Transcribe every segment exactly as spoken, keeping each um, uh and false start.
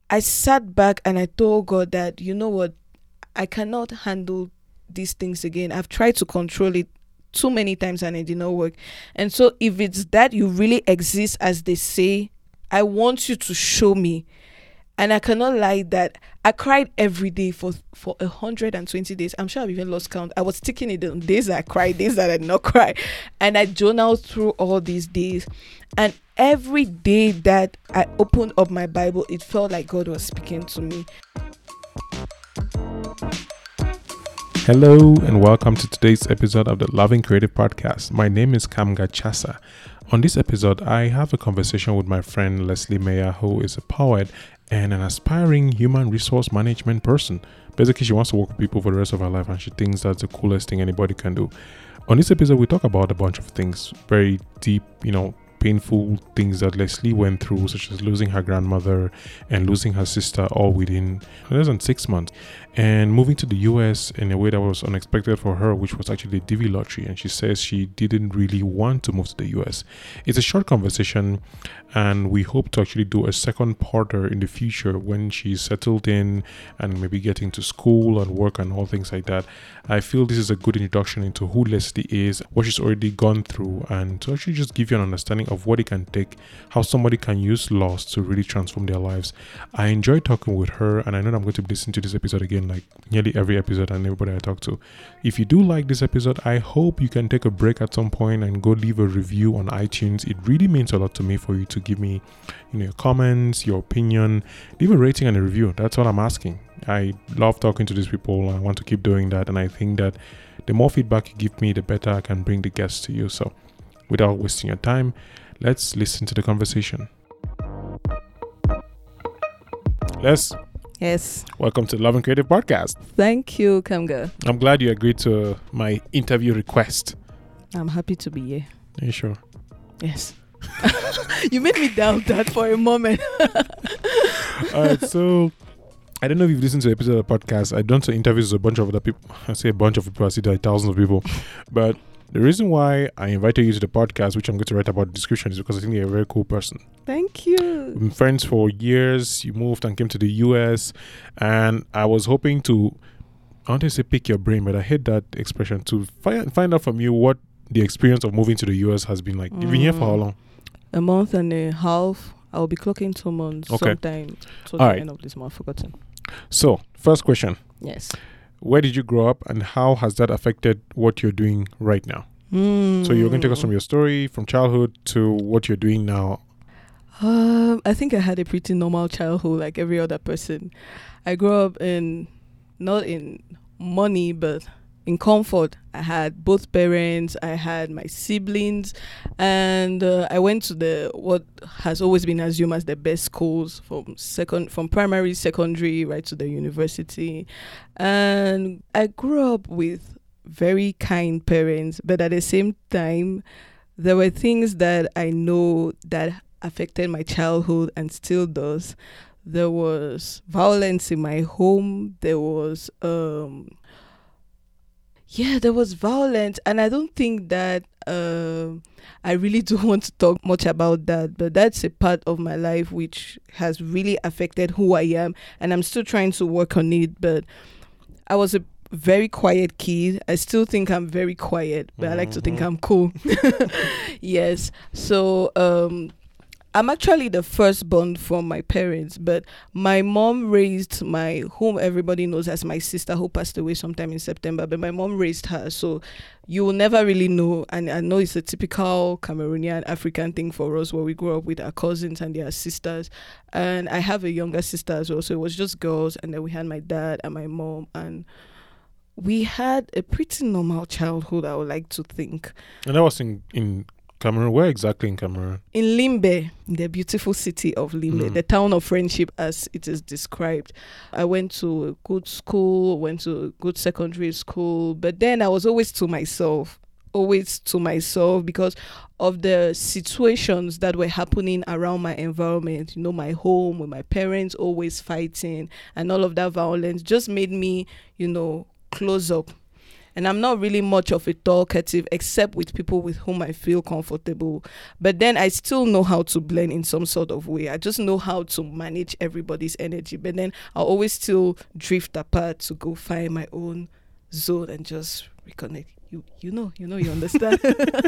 I sat back and I told God that, you know what, I cannot handle these things again. I've tried to control it too many times and it did not work. And so if it's that you really exist as they say, I want you to show me. And I cannot lie that I cried every day for for one hundred twenty days. I'm sure I've even lost count. I was sticking it on days that I cried, days that I did not cry. And I journaled through all these days. And every day that I opened up my Bible, it felt like God was speaking to me. Hello and welcome to today's episode of the Loving Creative Podcast. My name is Kamga Chasa. On this episode, I have a conversation with my friend Leslie Meyer, who is a poet and an aspiring human resource management person. Basically, she wants to work with people for the rest of her life and she thinks that's the coolest thing anybody can do. On this episode, we talk about a bunch of things, very deep, you know, painful things that Leslie went through, such as losing her grandmother and losing her sister all within less than six months, and moving to the U S in a way that was unexpected for her, which was actually the D V lottery. And she says she didn't really want to move to the U S. It's a short conversation, and we hope to actually do a second parter in the future when she's settled in and maybe getting to school and work and all things like that. I feel this is a good introduction into who Leslie is, what she's already gone through, and to actually just give you an understanding of what it can take, how somebody can use loss to really transform their lives. I enjoyed talking with her, and I know I'm going to listen to this episode again like nearly every episode and everybody I talk to. If you do like this episode, I hope you can take a break at some point and go leave a review on iTunes. It really means a lot to me for you to give me, you know, your comments, your opinion. Leave a rating and a review. That's all I'm asking. I love talking to these people. I want to keep doing that, and I think that the more feedback you give me, the better I can bring the guests to you. So without wasting your time, let's listen to the conversation. Les. Yes. Welcome to the Loving Creative Podcast. Thank you, Kamga. I'm glad you agreed to my interview request. I'm happy to be here. Are you sure? Yes. You made me doubt that for a moment. All right, so I don't know if you've listened to the episode of the podcast. I've done some interviews with a bunch of other people. I say a bunch of people, I see there are thousands of people. But the reason why I invited you to the podcast, which I'm going to write about in the description, is because I think you're a very cool person. Thank you. We've been friends for years. You moved and came to the U S. And I was hoping to, I want to say pick your brain, but I hate that expression, to find, find out from you what the experience of moving to the U S has been like. Mm. You've been here for how long? A month and a half. I'll be clocking two months okay. sometime towards the right. end of this month. Forgotten. So, first question. Yes. Where did you grow up and how has that affected what you're doing right now? Mm. So you're going to take us from your story, from childhood to what you're doing now. Um, I think I had a pretty normal childhood like every other person. I grew up in, not in money, but in comfort. I had both parents, I had my siblings, and uh, I went to the what has always been assumed as the best schools from second, from primary, secondary, right to the university. And I grew up with very kind parents, but at the same time, there were things that I know that affected my childhood and still does. There was violence in my home. There was um. Yeah, there was violence, and I don't think that uh, I really do want to talk much about that, but that's a part of my life which has really affected who I am, and I'm still trying to work on it, but I was a very quiet kid. I still think I'm very quiet, but mm-hmm. I like to think I'm cool. Yes, so um, I'm actually the firstborn from my parents, but my mom raised my, whom everybody knows as my sister who passed away sometime in September, but my mom raised her, so you will never really know. And I know it's a typical Cameroonian African thing for us where we grow up with our cousins and their sisters. And I have a younger sister as well, so it was just girls, and then we had my dad and my mom, and we had a pretty normal childhood, I would like to think. And that was in... in Cameroon? Where exactly in Cameroon? In Limbe, the beautiful city of Limbe, mm. the town of friendship as it is described. I went to a good school, went to a good secondary school, but then I was always to myself, always to myself because of the situations that were happening around my environment. You know, my home with my parents always fighting and all of that violence just made me, you know, close up. And I'm not really much of a talkative except with people with whom I feel comfortable. But then I still know how to blend in some sort of way. I just know how to manage everybody's energy. But then I'll always still drift apart to go find my own zone and just reconnect. You you know, you know, you understand.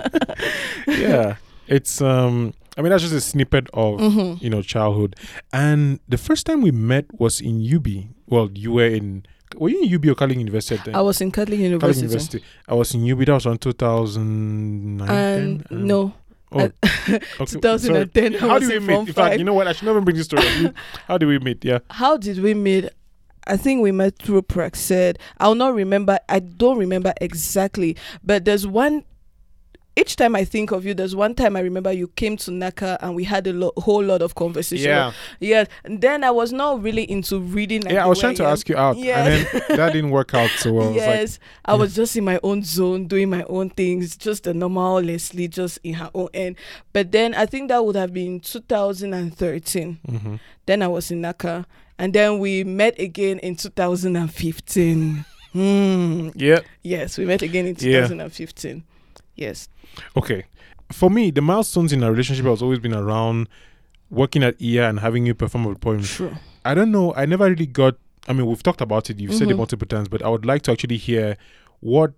Yeah. It's um I mean that's just a snippet of Mm-hmm. you know childhood. And the first time we met was in U B. Well, you were in were you in U B or Carling University at then? I was in Catholic Carling University. University. I was in U B. That was around two thousand nine. And ten? Um, no, Oh, I- okay. twenty ten. I How was did we in meet? Form In fact, five. you know what? I should never bring this story up. How did we meet? Yeah. How did we meet? I think we met through Praxed. I'll not remember. I don't remember exactly. But there's one. Each time I think of you, there's one time I remember you came to Naka and we had a lo- whole lot of conversation. Yeah. Yeah. And then I was not really into reading. Like Yeah, I the was way trying to am. ask you out, Yeah. and then that didn't work out so well. I was like, Yes, I was just in my own zone, doing my own things, just the normal Leslie, just in her own end. But then I think that would have been two thousand thirteen. mm-hmm. Then I was in Naka, and then we met again in two thousand fifteen. Hmm. Yeah. Yes, we met again in Yeah. twenty fifteen. Yes. Okay. For me, the milestones in our relationship has always been around working at I A and having you perform a poem. True. I don't know. I never really got. I mean, we've talked about it. You've said it Mhm. multiple times, but I would like to actually hear what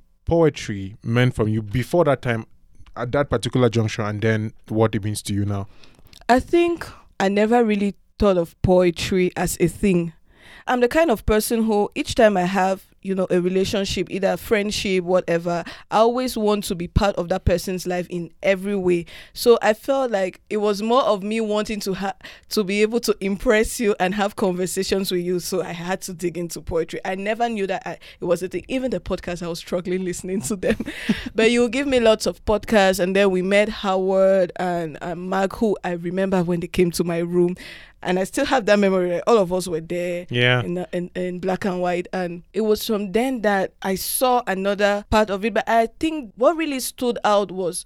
poetry meant from you before that time, at that particular juncture, and then what it means to you now. I think I never really thought of poetry as a thing. I'm the kind of person who each time I have, you know, a relationship, either a friendship, whatever, I always want to be part of that person's life in every way. So I felt like it was more of me wanting to ha- to be able to impress you and have conversations with you. So I had to dig into poetry. I never knew that I, it was a thing. Even the podcast, I was struggling listening to them. But you give me lots of podcasts, and then we met Howard and, and Mark, who I remember when they came to my room. And I still have that memory. Like, all of us were there Yeah. in, in in black and white, and it was from then that I saw another part of it. But I think what really stood out was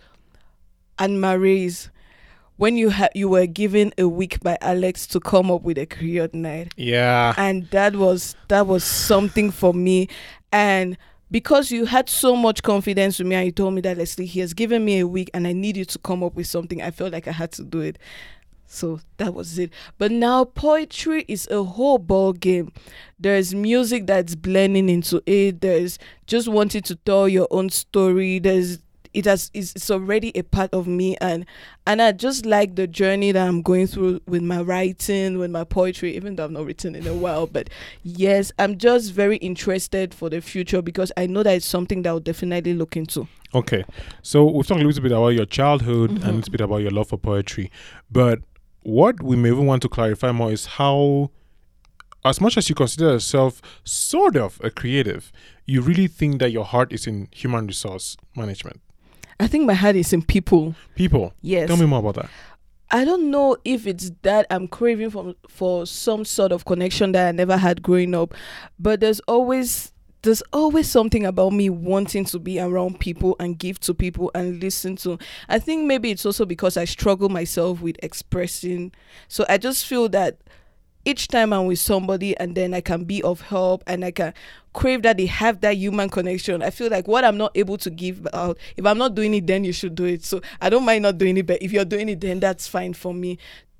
Anne Marie's, when you had you were given a week by Alex to come up with a period night, Yeah. and that was that was something for me. And because you had so much confidence with me, and you told me that, Leslie, he has given me a week and I need you to come up with something, I felt like I had to do it. So that was it. But now poetry is a whole ball game. There's music that's blending into it. There's just wanting to tell your own story. There's it has it's, it's already a part of me, and and I just like the journey that I'm going through with my writing, with my poetry, even though I've not written in a while. But yes, I'm just very interested for the future because I know that it's something that I'll definitely look into. Okay. So we've talked a little bit about your childhood Mhm. and a little bit about your love for poetry. But what we may even want to clarify more is how, as much as you consider yourself sort of a creative, you really think that your heart is in human resource management. I think my heart is in people. People. Yes. Tell me more about that. I don't know if it's that I'm craving for for some sort of connection that I never had growing up, but there's always there's always something about me wanting to be around people and give to people and listen to. I think maybe it's also because I struggle myself with expressing. So I just feel that each time I'm with somebody and then I can be of help and I can crave that they have that human connection. I feel like what I'm not able to give out, if I'm not doing it, then you should do it. So I don't mind not doing it, but if you're doing it, then that's fine for me.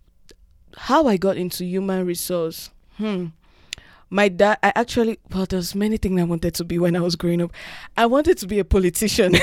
How I got into human resource. Hmm. My dad, I actually, well, there's many things I wanted to be when I was growing up. I wanted to be a politician.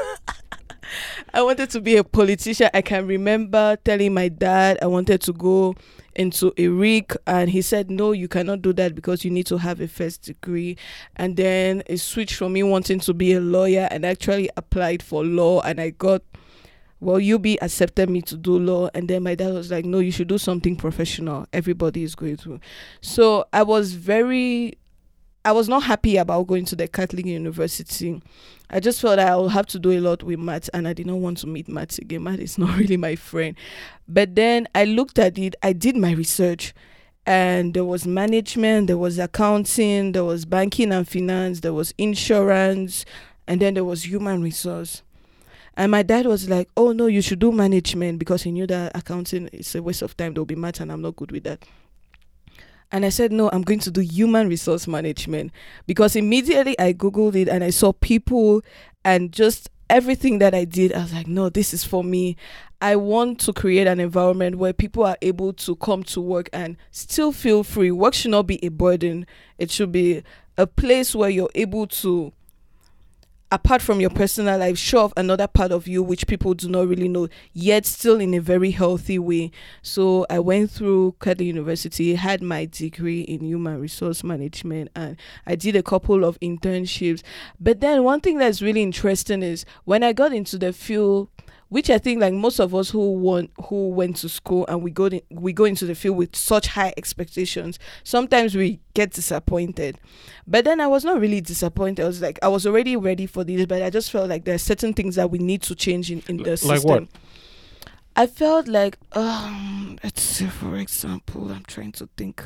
I wanted to be a politician. I can remember telling my dad I wanted to go into a R I C, and he said, no, you cannot do that because you need to have a first degree. And then it switched from me wanting to be a lawyer, and I actually applied for law, and I got, well, U B accepted me to do law. And then my dad was like, no, you should do something professional. Everybody is going through. So I was very, I was not happy about going to the Catholic University. I just felt that I would have to do a lot with maths, and I did not want to meet maths again. Math is not really my friend. But then I looked at it, I did my research, and there was management, there was accounting, there was banking and finance, there was insurance, and then there was human resource. And my dad was like, oh no, you should do management, because he knew that accounting is a waste of time. There'll be maths and I'm not good with that. And I said, no, I'm going to do human resource management, because immediately I Googled it and I saw people and just everything that I did. I was like, no, this is for me. I want to create an environment where people are able to come to work and still feel free. Work should not be a burden. It should be a place where you're able to, apart from your personal life, show off another part of you which people do not really know, yet still in a very healthy way. So I went through Kedley University, had my degree in human resource management, and I did a couple of internships. But then one thing that's really interesting is when I got into the field, which I think like most of us who want who went to school and we go in, we go into the field with such high expectations, sometimes we get disappointed. But then I was not really disappointed. I was like, I was already ready for this, but I just felt like there are certain things that we need to change in, in the L- system. Like what? I felt like, um, let's say for example, I'm trying to think.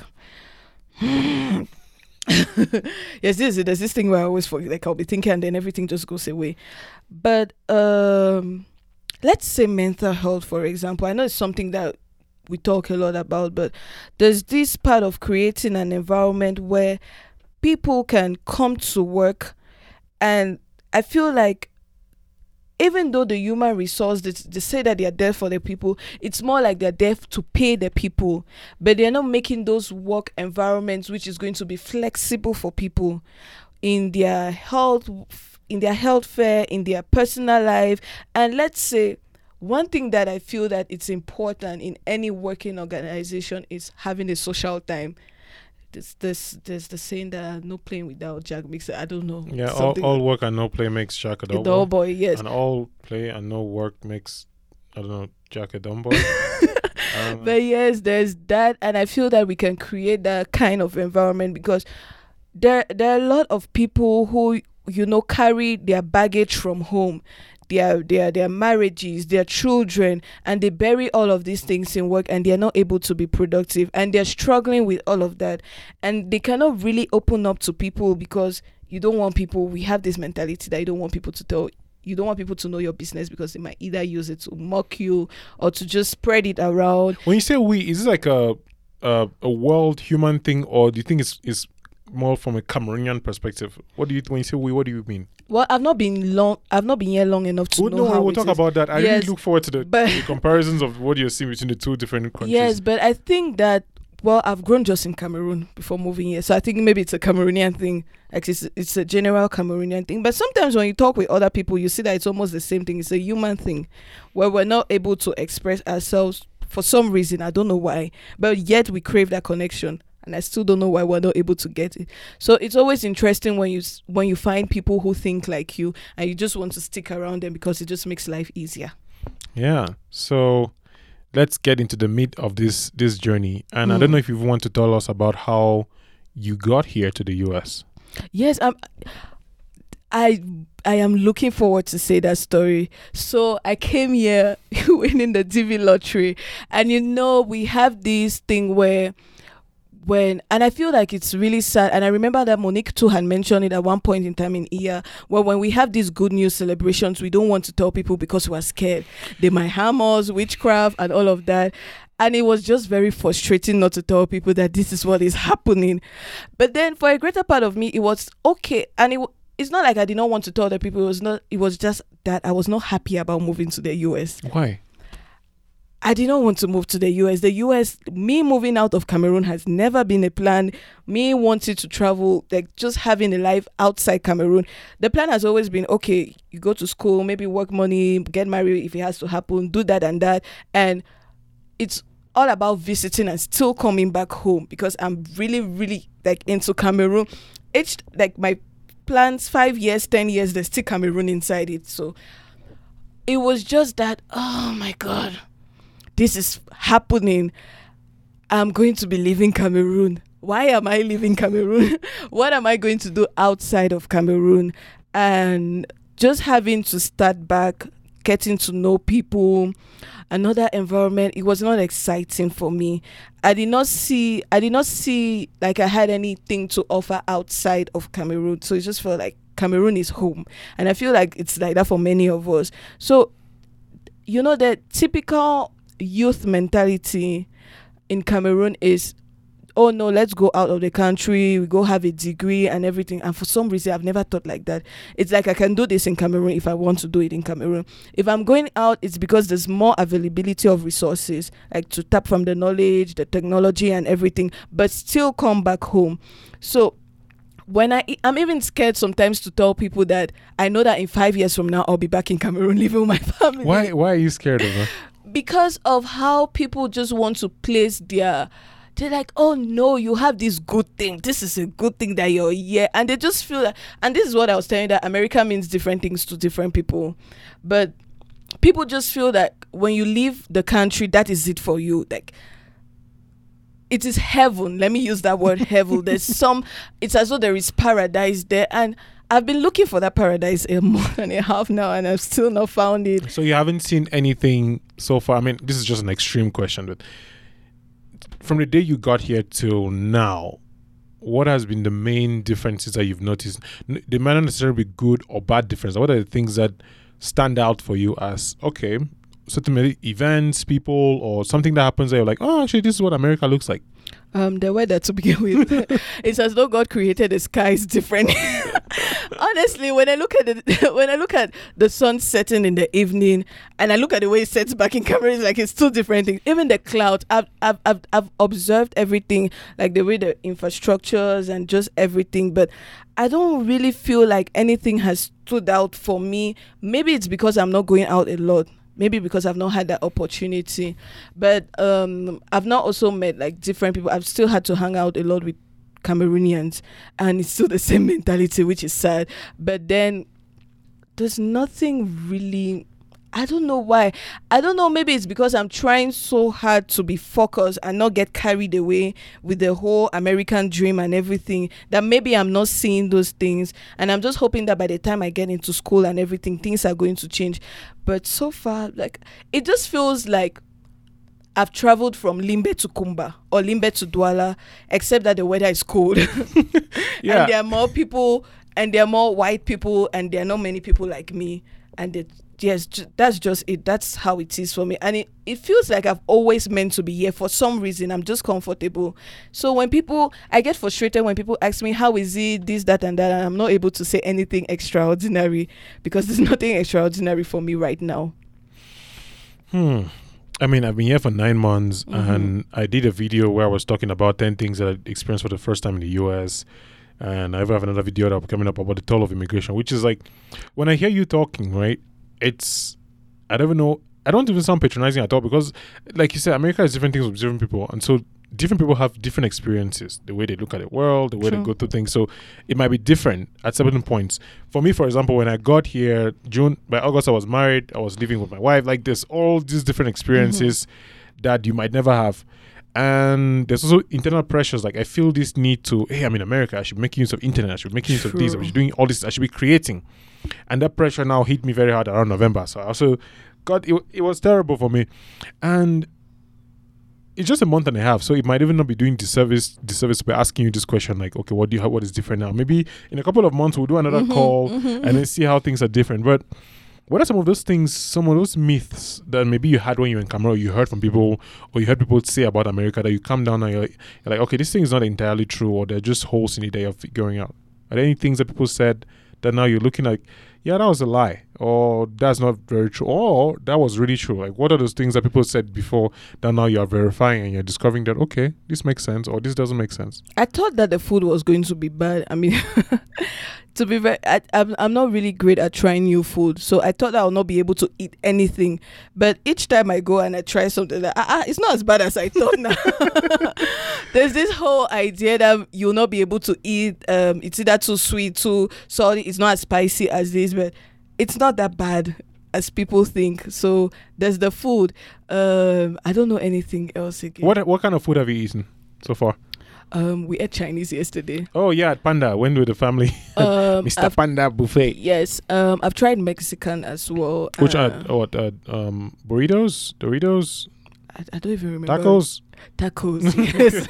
Yes, this is, there's this thing where I always forget, like I'll be thinking and then everything just goes away. But um. Let's say mental health, for example. I know it's something that we talk a lot about, but there's this part of creating an environment where people can come to work. And I feel like even though the human resource, they, they say that they are there for the people, it's more like they're there to pay the people. But they're not making those work environments which is going to be flexible for people in their health, in their health fair, in their personal life. And let's say one thing that I feel that it's important in any working organization is having a social time. There's this there's the saying that no playing without Jack makes it, I don't know. Yeah, all, all work and no play makes Jack a dull a dull boy. boy, yes. And all play and no work makes, I don't know, Jack a dumb boy. um, But yes, there's that, and I feel that we can create that kind of environment because there there are a lot of people who, you know, carry their baggage from home, their their their marriages, their children, and they bury all of these things in work, and they're not able to be productive, and they're struggling with all of that, and they cannot really open up to people because you don't want people, we have this mentality that you don't want people to tell, you don't want people to know your business because they might either use it to mock you or to just spread it around. When you say we, is this like a a, a world human thing, or do you think it's it's more from a Cameroonian perspective? What do you, when you say we, what do you mean? Well, I've not been long. I've not been here long enough to Well, know no, how we'll it talk is. about that. I Yes, really look forward to the, but- the comparisons of what you're seeing between the two different countries. Yes, but I think that, well, I've grown just in Cameroon before moving here, so I think maybe it's a Cameroonian thing. Like it's it's a general Cameroonian thing. But sometimes when you talk with other people, you see that it's almost the same thing. It's a human thing, where we're not able to express ourselves for some reason. I don't know why, but yet we crave that connection. And I still don't know why we're not able to get it. So it's always interesting when you s- when you find people who think like you and you just want to stick around them because it just makes life easier. Yeah. So let's get into the meat of this this journey. And I don't Mm. know if you want to tell us about how you got here to the U S. Yes, I'm, I I am looking forward to say that story. So I came here winning the D V lottery, and you know we have this thing where when, and I feel like it's really sad, and I remember that Monique too had mentioned it at one point in time in I A, where when we have these good news celebrations, we don't want to tell people because we're scared they might harm us, witchcraft and all of that. And it was just very frustrating not to tell people that this is what is happening. But then for a greater part of me, it was okay. And it, w- it's not like I did not want to tell the people. It was not, it was just that I was not happy about moving to the U S. Why? I did not want to move to the U S. The U S, me moving out of Cameroon has never been a plan. Me wanting to travel, like just having a life outside Cameroon. The plan has always been, okay, you go to school, maybe work money, get married if it has to happen, do that and that. And it's all about visiting and still coming back home because I'm really, really like into Cameroon. It's like my plans, five years, ten years, there's still Cameroon inside it. So it was just that, oh my God, this is happening. I'm going to be leaving Cameroon. Why am I leaving Cameroon? What am I going to do outside of Cameroon? And just having to start back, getting to know people, another environment, it was not exciting for me. I did not see, I did not see like I had anything to offer outside of Cameroon. So it just felt like Cameroon is home. And I feel like it's like that for many of us. So, you know, the typical youth mentality in Cameroon is, oh no, let's go out of the country, we go have a degree and everything. And for some reason, I've never thought like that. It's like I can do this in Cameroon if I want to do it in Cameroon. If I'm going out, it's because there's more availability of resources, like to tap from the knowledge, the technology and everything, but still come back home. So when I, I'm even scared sometimes to tell people that I know that in five years from now, I'll be back in Cameroon living with my family. Why, why are you scared of that? Because of how people just want to place their, they're like, oh no, you have this good thing. This is a good thing that you're here. And they just feel like, and this is what I was telling you, that America means different things to different people. But people just feel that when you leave the country, that is it for you. Like, it is heaven. Let me use that word, heaven. There's some, it's as though there is paradise there. And I've been looking for that paradise a month and a half now, and I've still not found it. So you haven't seen anything so far? I mean, this is just an extreme question, but from the day you got here till now, what has been the main differences that you've noticed? They might not necessarily be good or bad differences. What are the things that stand out for you as, okay, certain events, people, or something that happens that you're like, oh, actually, this is what America looks like? Um, the weather, to begin with. It's as though God created the skies different. Honestly, when I look at the when I look at the sun setting in the evening, and I look at the way it sets back in Cameroon, it's like it's two different things. Even the clouds, I've I've I've, I've observed everything, like the way the infrastructures and just everything, but I don't really feel like anything has stood out for me. Maybe it's because I'm not going out a lot. Maybe because I've not had that opportunity. But um, I've not also met like different people. I've still had to hang out a lot with Cameroonians, and it's still the same mentality, which is sad. But then there's nothing really, I don't know why. I don't know, maybe it's because I'm trying so hard to be focused and not get carried away with the whole American dream and everything, that maybe I'm not seeing those things. And I'm just hoping that by the time I get into school and everything, things are going to change. But so far, like, it just feels like I've traveled from Limbe to Kumba or Limbe to Douala, except that the weather is cold. Yeah. And there are more people, and there are more white people, and there are not many people like me. And it, yes, ju- that's just it. That's how it is for me. And it, it feels like I've always meant to be here. For some reason, I'm just comfortable. So when people, I get frustrated when people ask me, how is it, this, that, and that, and I'm not able to say anything extraordinary, because there's nothing extraordinary for me right now. Hmm. I mean, I've been here for nine months, Mm-hmm. and I did a video where I was talking about ten things that I experienced for the first time in the U S. And I have another video that coming up about the toll of immigration, which is like, when I hear you talking, right, it's, I don't even know, I don't even sound patronizing at all, because like you said, America is different things with different people. And so different people have different experiences, the way they look at the world, the way True. they go through things. So it might be different at certain points. For me, for example, when I got here, June, by August, I was married, I was living with my wife. Like, there's all these different experiences mm-hmm. that you might never have. And there's also internal pressures. Like, I feel this need to, hey, I'm in America, I should be making use of internet, I should be making use True. of this, I should be doing all this, I should be creating. And that pressure now hit me very hard around November. So I also got, it, it was terrible for me. And it's just a month and a half, so it might even not be doing disservice disservice by asking you this question, like, okay, what do you have, what is different now? Maybe in a couple of months we'll do another Mm-hmm, call mm-hmm, and then see how things are different. But what are some of those things, some of those myths that maybe you had when you were in Cameroon, or you heard from people, or you heard people say about America, that you come down and you're like, you're like, okay, this thing is not entirely true, or they're just holes in it that you're figuring out? Are there any things that people said that now you're looking like, yeah, that was a lie, or that's not very true, or that was really true? Like, what are those things that people said before that now you're verifying and you're discovering that, okay, this makes sense, or this doesn't make sense? I thought that the food was going to be bad. I mean, to be very, I, I'm, I'm not really great at trying new food, so I thought I would not be able to eat anything. But each time I go and I try something, like, ah, ah, it's not as bad as I thought now. There's this whole idea that you'll not be able to eat, um, it's either too sweet, too salty, it's not as spicy as this, but it's not that bad as people think. So there's the food. Um, I don't know anything else again. What what kind of food have you eaten so far? Um, we ate Chinese yesterday. Oh yeah, at Panda. Went with the family. Um, Mister I've- Panda buffet. Yes. Um, I've tried Mexican as well. Which uh, are what? Uh, um, burritos, Doritos, I, I don't even remember. tacos. Tacos. Yes.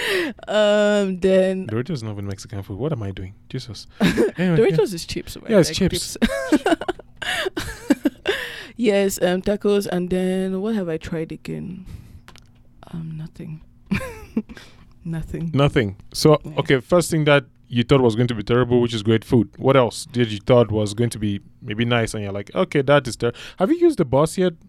um, then Doritos is not even Mexican food. What am I doing? Jesus. Anyway, Doritos is chips, right? Yeah, it's chips. Yes. Um, tacos, and then what have I tried again? Um, nothing. Nothing. Nothing. So, Yeah. okay, first thing that you thought was going to be terrible, which is great food. What else did you thought was going to be maybe nice, and you're like, okay, that is terrible. Have you used the bus yet?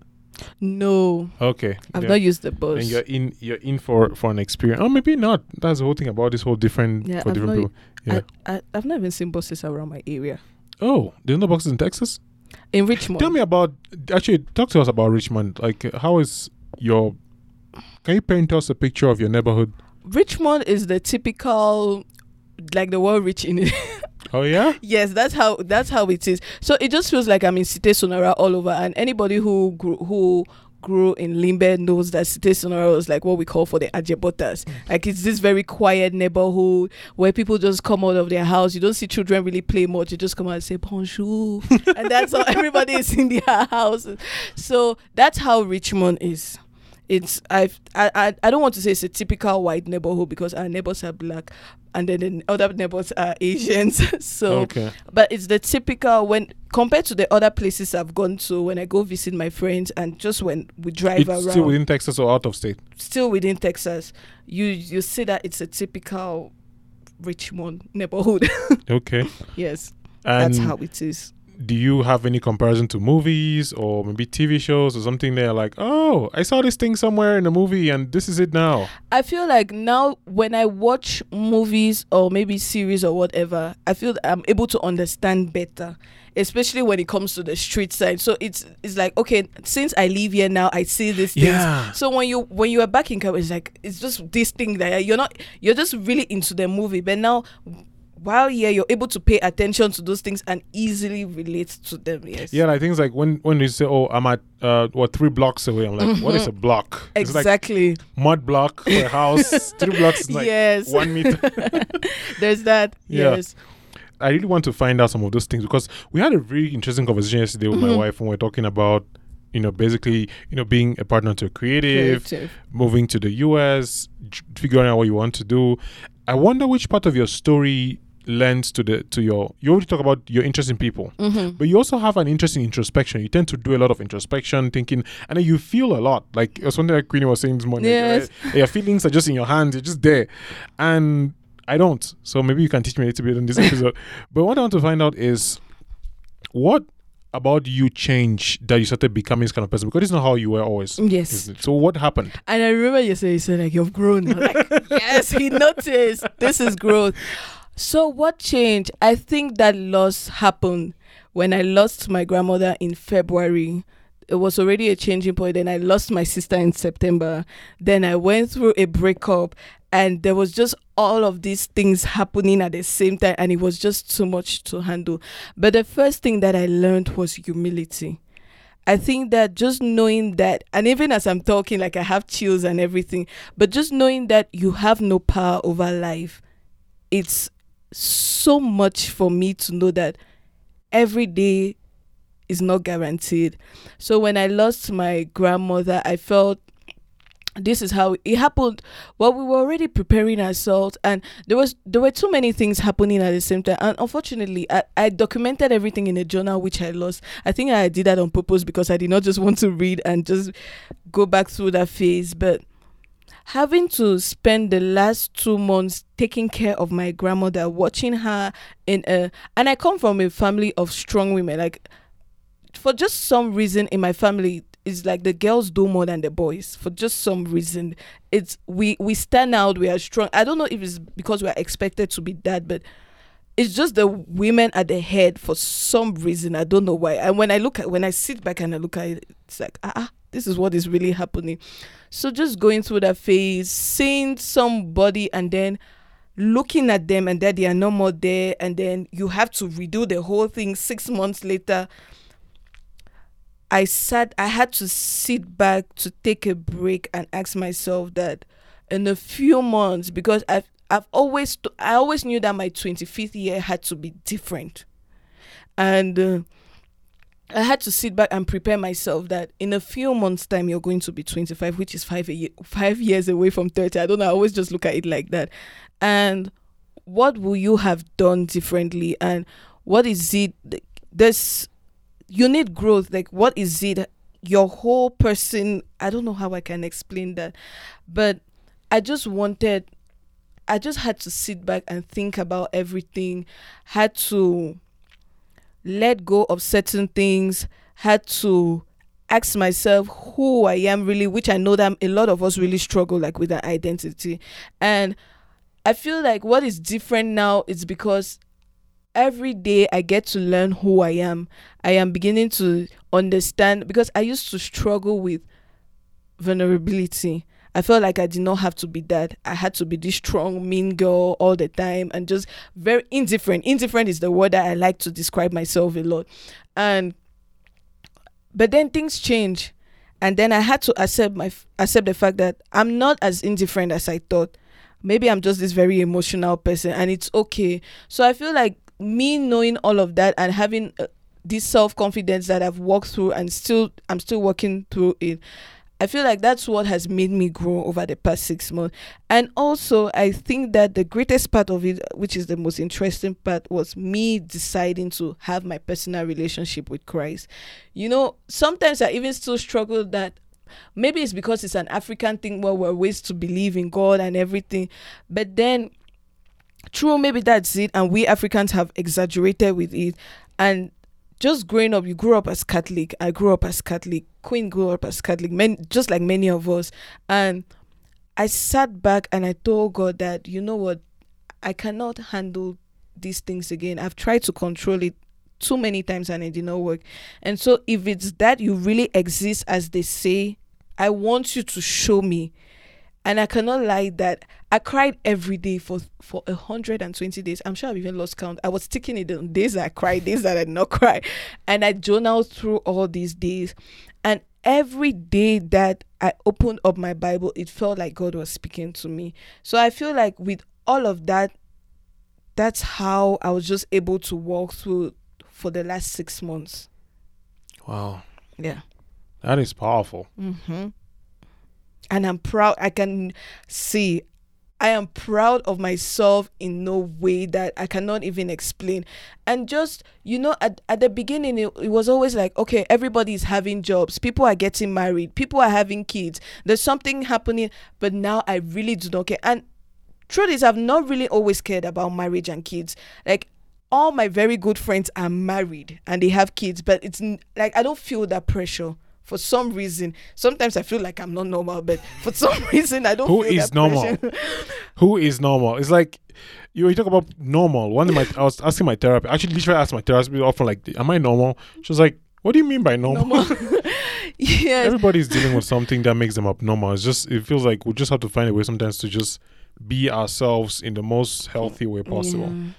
No, Okay, I've yeah. not used the bus. And you're in, you're in for for an experience. Oh, maybe not. That's the whole thing about this whole different Yeah, for I've different not- people. Yeah. I, I, I've not even seen buses around my area. Oh, there's no buses in Texas. In Richmond. Tell me about. Actually, talk to us about Richmond. Like, uh, how is your? Can you paint us a picture of your neighborhood? Richmond is the typical, like the word rich in it. Oh yeah. Yes, that's how that's how it is. So it just feels like I'm in Cité Sonora all over, and anybody who grew, who grew in Limbe knows that Cité Sonora is like what we call for the Ajebotas. Like it's this very quiet neighborhood where people just come out of their house. You don't see children really play much. You just come out and say bonjour, and that's how everybody is in their houses. So that's how Richmond is. It's I've, I I I don't want to say it's a typical white neighborhood because our neighbors are black, and then the other neighbors are Asians. So, Okay. but it's the typical when compared to the other places I've gone to when I go visit my friends and just when we drive It's around, still within Texas or out of state. still within Texas, you you see that it's a typical Richmond neighborhood. Okay. Yes, And that's how it is. do you have any comparison to movies or maybe T V shows or something there like, oh, I saw this thing somewhere in a movie and this is it now? I feel like now when I watch movies or maybe series or whatever, I feel that I'm able to understand better, especially when it comes to the street side. So it's it's like, okay, since I live here now, I see these things. Yeah. So when you when you are back in Cabo, it's like it's just this thing that you're not you're just really into the movie, but now while here you're able to pay attention to those things and easily relate to them. Yes. Yeah, like things like when when you say, oh, I'm at uh what three blocks away, I'm like, what is a block? It's like Exactly. mud block for a house. Three blocks is like Yes. one meter. There's that. Yeah. Yes. I really want to find out some of those things because we had a really interesting conversation yesterday with my Mhm. wife when we were talking about, you know, basically, you know, being a partner to a creative, Creative. moving to the U S, j- figuring out what you want to do. I wonder which part of your story lends to the to your. You already talk about your interest in people, Mm-hmm. but you also have an interest in introspection. You tend to do a lot of introspection, thinking, and then you feel a lot. Like it was something that Queenie was saying this morning. Yes. Right? Your feelings are just in your hands. You're just there, and I don't. So maybe you can teach me a little bit in this episode. But what I want to find out is what about you changed that you started becoming this kind of person, because it's not how you were always. Yes. Isn't it? So what happened? And I remember you said, you said like, you've grown. I'm like, yes, he noticed. This is growth. So what changed? I think that loss happened when I lost my grandmother in February. It was already a changing point. Then I lost my sister in September. Then I went through a breakup, and there was just all of these things happening at the same time, and it was just too much to handle. But the first thing that I learned was humility. I think that just knowing that, and even as I'm talking, like I have chills and everything, but just knowing that you have no power over life, it's so much for me to know that every day is not guaranteed. So when I lost my grandmother, I felt this is how it happened. Well, we were already preparing ourselves, and there was there were too many things happening at the same time. And unfortunately, I, I documented everything in a journal which I lost. I think I did that on purpose because I did not just want to read and just go back through that phase. But having to spend the last two months taking care of my grandmother, watching her in a, and I come from a family of strong women. Like, for just some reason in my family, it's like the girls do more than the boys. For just some reason, it's we we stand out. We are strong. I don't know if it's because we are expected to be that, but it's just the women at the head for some reason. I don't know why. And when I look at when I sit back and I look at it, it's like ah. ah this is what is really happening. So just going through that phase, seeing somebody and then looking at them and that they are no more there, and then you have to redo the whole thing six months later. I sat, I had to sit back to take a break and ask myself that in a few months, because I've, I've always, I always knew that my twenty-fifth year had to be different. And uh, I had to sit back and prepare myself that in a few months' time, you're going to be twenty-five, which is five, a year, five years away from thirty. I don't know. I always just look at it like that. And what will you have done differently? And what is it? There's, you need growth. Like, what is it? Your whole person, I don't know how I can explain that. But I just wanted I just had to sit back and think about everything, had to let go of certain things, had to ask myself who I am really, which I know that a lot of us really struggle like with that identity. And I feel like what is different now is because every day I get to learn who I am. I am beginning to understand, because I used to struggle with vulnerability. I felt like I did not have to be that. I had to be this strong, mean girl all the time, and just very indifferent. Indifferent is the word that I like to describe myself a lot. And but then things change, and then I had to accept my accept the fact that I'm not as indifferent as I thought. Maybe I'm just this very emotional person, and it's okay. So I feel like me knowing all of that and having uh, this self-confidence that I've walked through, and still I'm still working through it, I feel like that's what has made me grow over the past six months. And also, I think that the greatest part of it, which is the most interesting part, was me deciding to have my personal relationship with Christ. You know, sometimes I even still struggle that maybe it's because it's an African thing where we're raised to believe in God and everything. But then, true, maybe that's it. And we Africans have exaggerated with it. And just growing up, you grew up as Catholic. I grew up as Catholic. Queen grew up as Catholic, men, just like many of us. And I sat back and I told God that, you know what, I cannot handle these things again. I've tried to control it too many times and it did not work. And so if it's that you really exist as they say, I want you to show me. And I cannot lie that I cried every day for for one hundred twenty days. I'm sure I've even lost count. I was ticking it on days that I cried, days that I did not cry. And I journaled through all these days. And every day that I opened up my Bible, it felt like God was speaking to me. So I feel like with all of that, that's how I was just able to walk through for the last six months. Wow. Yeah. That is powerful. Mm-hmm. And I'm proud. I can see I am proud of myself in no way that I cannot even explain. And just, you know, at, at the beginning, it, it was always like, okay, everybody is having jobs. People are getting married. People are having kids. There's something happening. But now I really do not care. And truth is, I've not really always cared about marriage and kids. Like, all my very good friends are married and they have kids. But it's like, I don't feel that pressure. For some reason, sometimes I feel like I'm not normal, but for some reason I don't. Who feel is that normal? Who is normal? It's like you, you talk about normal. One of my, I was asking my therapist. Actually, literally asked my therapist often, like, "Am I normal?" She was like, "What do you mean by normal?" normal. Yes. Everybody's dealing with something that makes them abnormal. It's just, it feels like we just have to find a way sometimes to just be ourselves in the most healthy way possible. Yeah.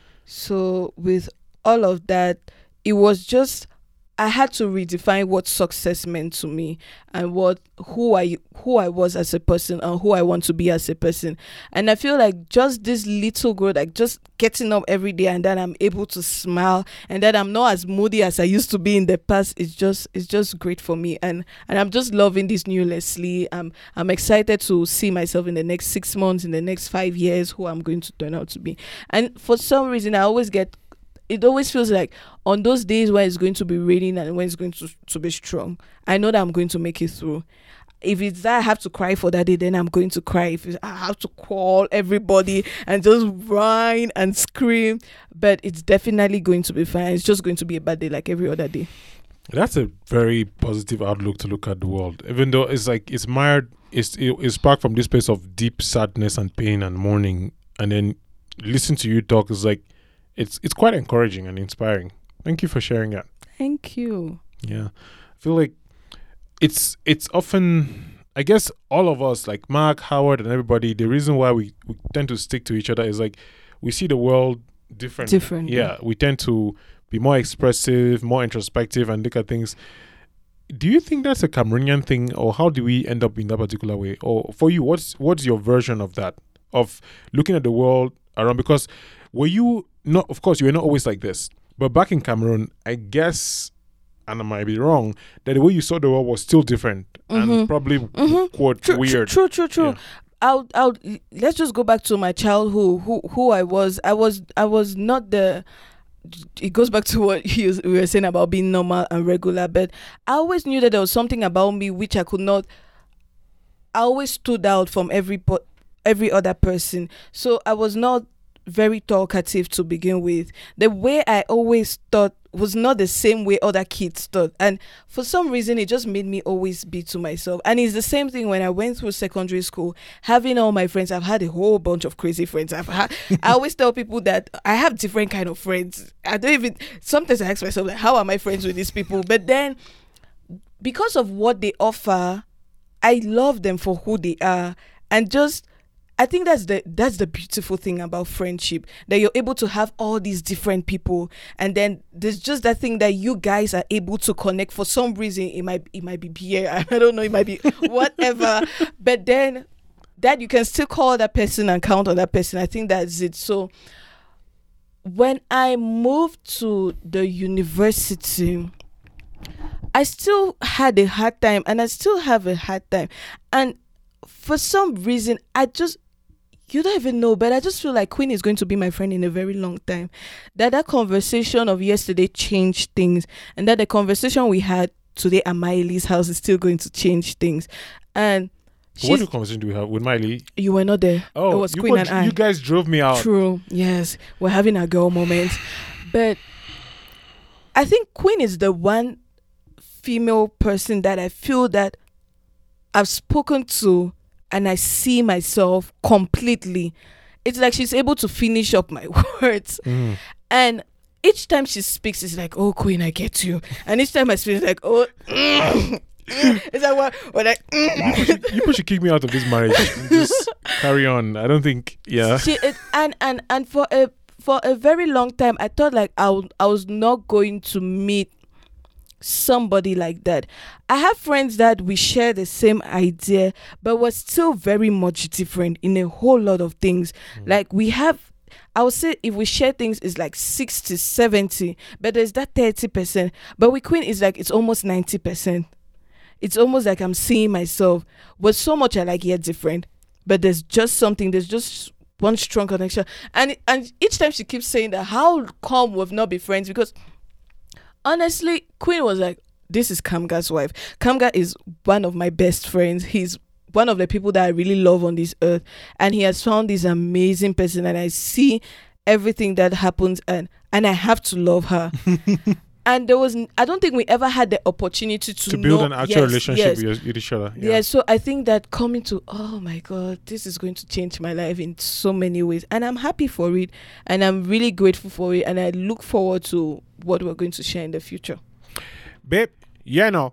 So with all of that, it was just, I had to redefine what success meant to me and what who I who I was as a person and who I want to be as a person. And I feel like just this little growth, like just getting up every day and that I'm able to smile and that I'm not as moody as I used to be in the past, it's just it's just great for me. And and I'm just loving this new Leslie. I'm I'm excited to see myself in the next six months, in the next five years, who I'm going to turn out to be. And for some reason, I always get it always feels like on those days when it's going to be raining and when it's going to, to be strong, I know that I'm going to make it through. If it's that I have to cry for that day, then I'm going to cry. If it's, I have to call everybody and just whine and scream, but it's definitely going to be fine. It's just going to be a bad day like every other day. That's a very positive outlook to look at the world, even though it's like it's mired, it's, it's sparked from this place of deep sadness and pain and mourning, and then listen to you talk is like, It's it's quite encouraging and inspiring. Thank you for sharing that. Thank you. Yeah. I feel like it's it's often, I guess all of us, like Mark, Howard, and everybody, the reason why we, we tend to stick to each other is like we see the world different. Different. Yeah. We tend to be more expressive, more introspective, and look at things. Do you think that's a Cameroonian thing, or how do we end up in that particular way? Or for you, what's what's your version of that? Of looking at the world around, because were you not, of course, you were not always like this, but back in Cameroon, I guess, and I might be wrong, that the way you saw the world was still different mm-hmm. and probably mm-hmm. quote true, weird. True, true, true. Yeah. I'll, I'll, let's just go back to my childhood, who, who I was. I was, I was not the. It goes back to what you we were saying about being normal and regular, but I always knew that there was something about me which I could not. I always stood out from every po- every other person. So I was not very talkative to begin with. The way I always thought was not the same way other kids thought, and for some reason it just made me always be to myself. And it's the same thing when I went through secondary school, having all my friends. I've had a whole bunch of crazy friends. I've had I always tell people that I have different kind of friends. I don't even sometimes I ask myself, like, how am I friends with these people? But then because of what they offer, I love them for who they are. And just I think that's the that's the beautiful thing about friendship, that you're able to have all these different people, and then there's just that thing that you guys are able to connect. For some reason, it might it might be beer, I don't know, it might be whatever, but then that you can still call that person and count on that person. I think that's it. So when I moved to the university, I still had a hard time, and I still have a hard time, and for some reason, I just you don't even know, but I just feel like Queen is going to be my friend in a very long time. That that conversation of yesterday changed things, and that the conversation we had today at Miley's house is still going to change things. And what conversation do we have with Miley? You were not there. Oh, it was you Queen got, and I. You guys drove me out. True. Yes, we're having a girl moment, but I think Queen is the one female person that I feel that I've spoken to, and I see myself completely. It's like she's able to finish up my words. Mm. And each time she speaks, it's like, oh, Queen, I get you. And each time I speak, it's like, oh, mm, mm. It's like, what? What like, mm. you, should, you should kick me out of this marriage. Just carry on. I don't think, yeah. She, it, and, and, and for a for a very long time, I thought like I, w- I was not going to meet somebody like that. I have friends that we share the same idea, but we're still very much different in a whole lot of things. Mm. Like we have, I would say if we share things, it's like sixty, seventy, but there's that thirty percent. But with Queen, it's like it's almost ninety percent. It's almost like I'm seeing myself. But so much I like, yeah, different. But there's just something, there's just one strong connection. And and each time she keeps saying that, how come we've not been friends? Because honestly, Queen was like, this is Kamga's wife. Kamga is one of my best friends. He's one of the people that I really love on this earth. And he has found this amazing person. And I see everything that happens. And, and I have to love her. And there was, I don't think we ever had the opportunity to, to build know, an actual yes, relationship yes. with, with each other. Yeah. yeah, so I think that coming to, oh my God, this is going to change my life in so many ways. And I'm happy for it. And I'm really grateful for it. And I look forward to what we're going to share in the future. Babe, yeah, no.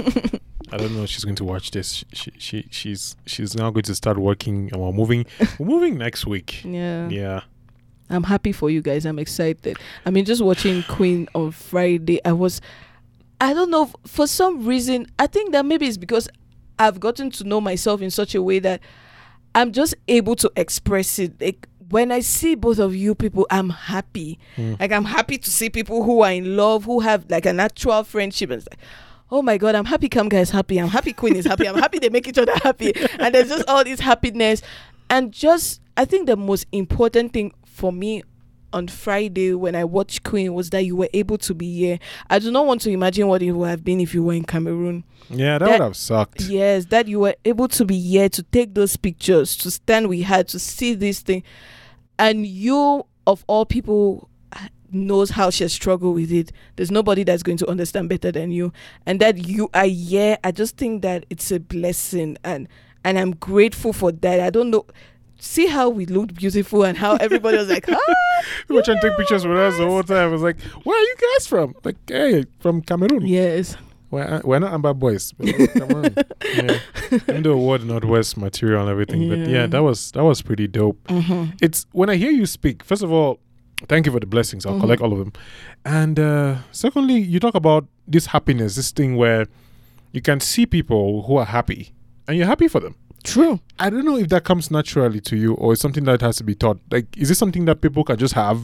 I don't know if she's going to watch this. She, she she's she's now going to start working, and we're moving we're moving next week. Yeah. Yeah. I'm happy for you guys. I'm excited. I mean, just watching Queen on Friday, I was, I don't know, for some reason, I think that maybe it's because I've gotten to know myself in such a way that I'm just able to express it. Like, when I see both of you people, I'm happy. Mm. Like, I'm happy to see people who are in love, who have like an actual friendship. And it's like, oh my God, I'm happy Kamga is happy. I'm happy Queen is happy. I'm happy they make each other happy. And there's just all this happiness. And just, I think the most important thing for me on Friday when I watched Queen was that you were able to be here. I do not want to imagine what it would have been if you were in Cameroon. Yeah, that, that would have sucked. Yes, that you were able to be here to take those pictures, to stand with her, to see this thing. And you, of all people, knows how she has struggled with it. There's nobody that's going to understand better than you. And that you are here, I just think that it's a blessing. And, and I'm grateful for that. I don't know. See how we looked beautiful and how everybody was like, ah, we were trying to take pictures with us the whole time. I was like, where are you guys from? Like, hey, from Cameroon. Yes. We're, we're not Amber Boys. But come on. Yeah. In the Word Northwest material and everything. Yeah. But yeah, that was that was pretty dope. Mm-hmm. It's when I hear you speak, first of all, thank you for the blessings. I'll mm-hmm. collect all of them. And uh, secondly, you talk about this happiness, this thing where you can see people who are happy and you're happy for them. True. I don't know if that comes naturally to you or it's something that has to be taught. Like, is this something that people can just have?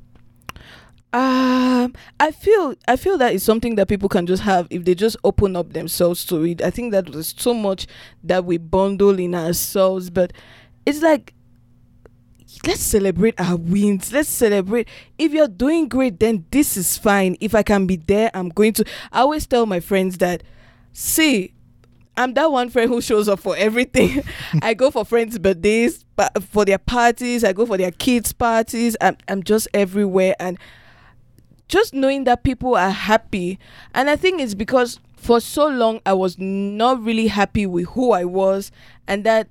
Um, I feel I feel that it's something that people can just have if they just open up themselves to it. I think that there's so much that we bundle in ourselves, but it's like, let's celebrate our wins. Let's celebrate. If you're doing great, then this is fine. If I can be there, I'm going to. I always tell my friends that, see, I'm that one friend who shows up for everything. I go for friends' birthdays, pa- for their parties. I go for their kids' parties. I'm I'm just everywhere, and just knowing that people are happy. And I think it's because for so long I was not really happy with who I was, and that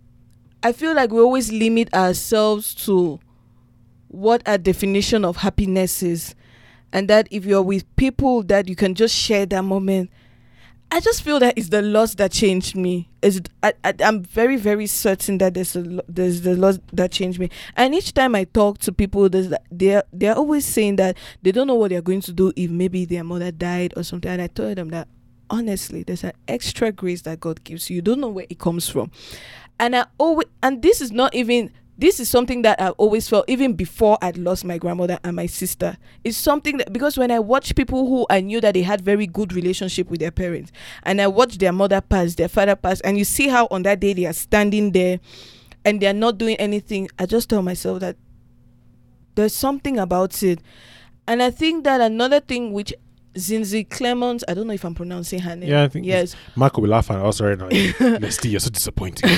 I feel like we always limit ourselves to what our definition of happiness is, and that if you're with people that you can just share that moment. I just feel that it's the loss that changed me. Is I, I I'm very very certain that there's a lo- there's the loss that changed me. And each time I talk to people, there's that- they're they're always saying that they don't know what they're going to do if maybe their mother died or something. And I told them that honestly, there's an extra grace that God gives you. You don't know where it comes from. And I always and this is not even. This is something that I always felt even before I'd lost my grandmother and my sister. It's something that, because when I watch people who I knew that they had very good relationship with their parents, and I watch their mother pass, their father pass, and you see how on that day they are standing there and they're not doing anything, I just tell myself that there's something about it. And I think that another thing which Zinzi Clemons, I don't know if I'm pronouncing her name. Yeah, I think yes. Mark will laugh at us right now. Leslie, you're so disappointing.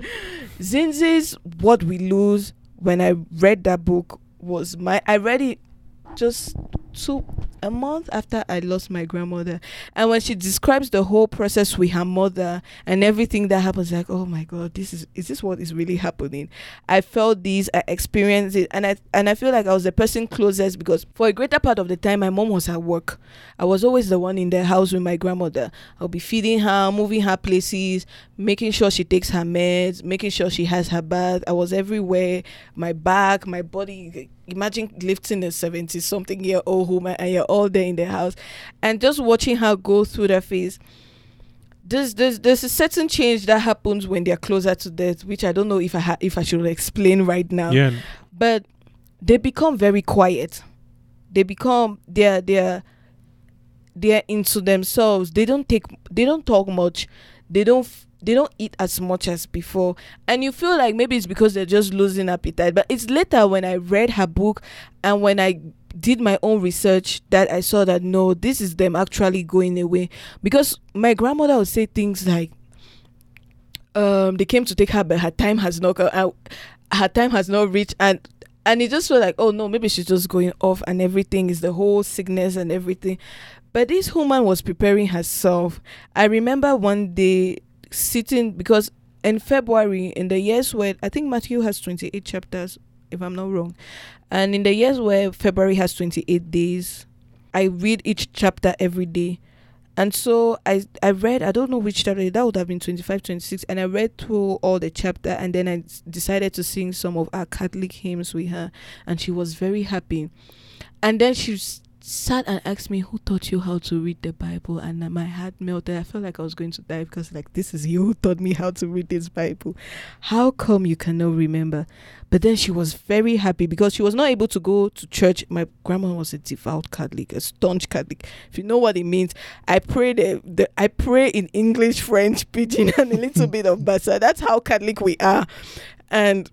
Zinzi's What We Lose, when I read that book, was my I read it just two a month after I lost my grandmother, and when she describes the whole process with her mother and everything that happens, like, oh my God, this is is this what is really happening? I felt this, I experienced it, and I and I feel like I was the person closest, because for a greater part of the time my mom was at work. I was always the one in the house with my grandmother. I'll be feeding her, moving her places, making sure she takes her meds, making sure she has her bath. I was everywhere, my back, my body. Imagine lifting a seventy something year old woman and you're all there in the house, and just watching her go through that phase. There's, there's, there's a certain change that happens when they're closer to death, which I don't know if I ha- if I should explain right now. Yeah. But they become very quiet. They become they're they're they're into themselves. They don't take they don't talk much. They don't f- they don't eat as much as before, and you feel like maybe it's because they're just losing appetite. But it's later when I read her book and when I did my own research that I saw that no, this is them actually going away. Because my grandmother would say things like, um they came to take her, but her time has not uh, her time has not reached, and and it just felt like, oh no, maybe she's just going off, and everything is the whole sickness and everything. But this woman was preparing herself. I remember one day sitting, because in February, in the years where I think Matthew has twenty-eight chapters, if I'm not wrong, and in the years where February has twenty-eight days, I read each chapter every day. And so I I read, I don't know which chapter, that would have been twenty-five, twenty-six, and I read through all the chapter, and then I decided to sing some of our Catholic hymns with her, and she was very happy. And then she sat and asked me, who taught you how to read the Bible? And my heart melted. I felt like I was going to die, because like, this is you who taught me how to read this Bible. How come you cannot remember? But then she was very happy, because she was not able to go to church. My grandma was a devout Catholic, a staunch Catholic. If you know what it means, I pray the, the I pray in English, French, Pidgin, and a little bit of Basa. That's how Catholic we are. And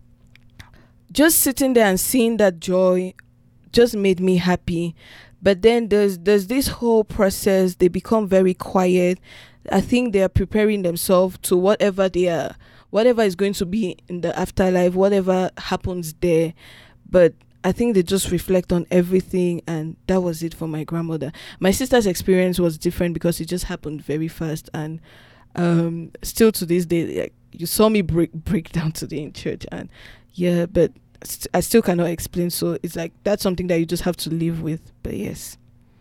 just sitting there and seeing that joy just made me happy. But then there's there's this whole process. They become very quiet. I think they are preparing themselves to whatever they are, whatever is going to be in the afterlife, whatever happens there. But I think they just reflect on everything, and that was it for my grandmother. My sister's experience was different, because it just happened very fast, and um, still to this day, like, you saw me break break down today in church, and yeah, but I still cannot explain. So it's like, that's something that you just have to live with. But yes.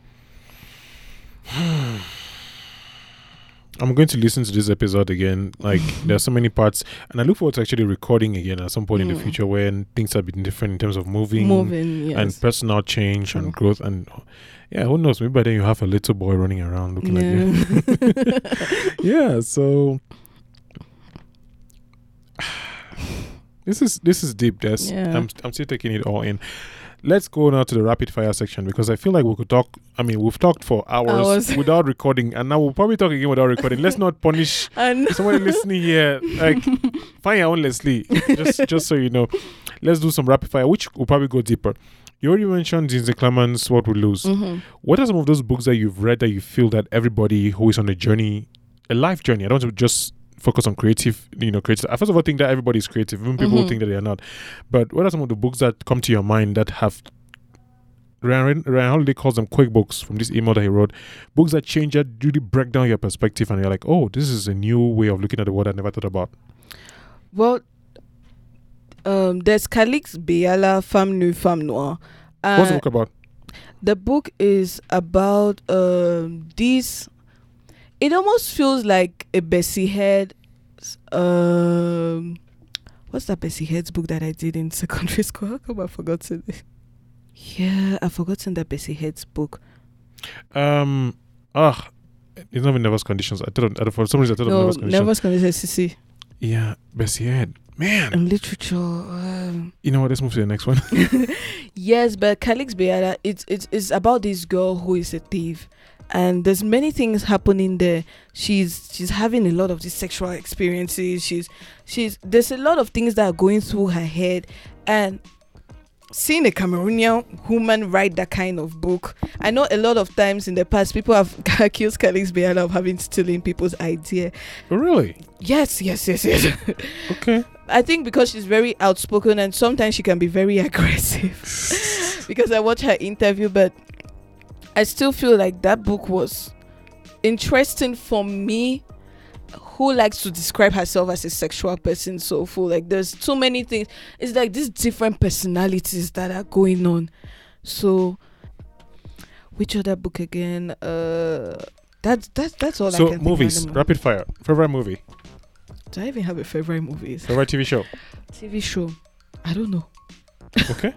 I'm going to listen to this episode again. Like, there are so many parts, and I look forward to actually recording again at some point mm. in the future, when things have been different in terms of moving, moving yes. and personal change True. and growth. And yeah, who knows? Maybe by then you have a little boy running around looking yeah. like you. Yeah. So this is this is deep. Des. Yeah. I'm I'm still taking it all in. Let's go now to the rapid fire section, because I feel like we could talk. I mean, we've talked for hours, hours. without recording, and now we'll probably talk again without recording. Let's not punish somebody listening here. Like, find your own Leslie, just just so you know. Let's do some rapid fire, which will probably go deeper. You already mentioned Zinzi Clemons' What We Lose. Mm-hmm. What are some of those books that you've read that you feel that everybody who is on a journey, a life journey, I don't want to just focus on creative, you know, creative. I first of all think that everybody is creative, even people Mhm. who think that they are not. But what are some of the books that come to your mind that have Ryan, Ryan Holiday calls them quick books from this email that he wrote, books that change, that really break down your perspective, and you're like, oh, this is a new way of looking at the world I never thought about. Well, um, there's Calix Biala, Femme Nue, Femme Noire. Uh, What's the book about? The book is about um, these. It almost feels like a Bessie Head. Um, what's that Bessie Head's book that I did in secondary school? How come I forgotten it? Yeah, I've forgotten that Bessie Head's book. Um, ah, it's not even Nervous Conditions. I thought of, for some reason I thought No, of Nervous Conditions. Nervous Conditions, C C. Yeah, Bessie Head. Man. And literature. Um. You know what? Let's move to the next one. Yes, but Calix Biala, it's, it's, it's about this girl who is a thief. And there's many things happening there. She's she's having a lot of these sexual experiences. She's she's there's a lot of things that are going through her head. And seeing a Cameroonian woman write that kind of book, I know a lot of times in the past people have accused Calix Biala of having stealing people's idea. Oh, really? Yes, yes, yes, yes. Okay. I think because she's very outspoken and sometimes she can be very aggressive. Because I watched her interview, but I still feel like that book was interesting for me, who likes to describe herself as a sexual person. So full, like there's too many things. It's like these different personalities that are going on. So which other book again? Uh, that's that's that's all. So I can movies, think of. rapid fire. Favorite movie? Do I even have a favorite movie? Favorite T V show? T V show? I don't know. Okay.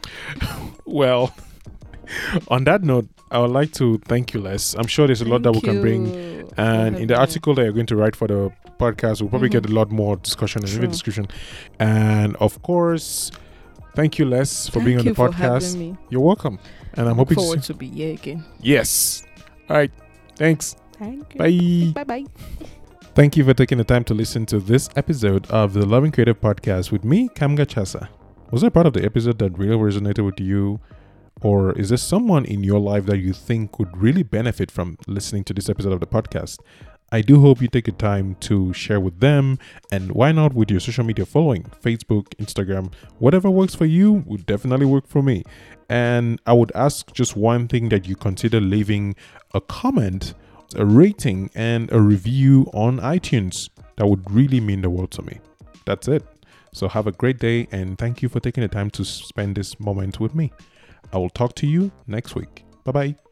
Well, on that note, I would like to thank you, Les. I'm sure there's a lot that we Thank can bring. you for And in having the me. article that you're going to write for the podcast, we'll probably Mhm. get a lot more discussion and Sure. even description. And of course, thank you, Les, for Thank being on the you for podcast. having me. You're welcome. And I'm Look hoping to forward see- to be here again. Yes. All right. Thanks. Thank you. Bye. Bye bye. Thank you for taking the time to listen to this episode of the Loving Creative Podcast with me, Kamga Chasa. Was there a part of the episode that really resonated with you? Or is there someone in your life that you think would really benefit from listening to this episode of the podcast? I do hope you take the time to share with them, and why not with your social media following, Facebook, Instagram, whatever works for you would definitely work for me. And I would ask just one thing, that you consider leaving a comment, a rating, and a review on iTunes. That would really mean the world to me. That's it. So have a great day, and thank you for taking the time to spend this moment with me. I will talk to you next week. Bye-bye.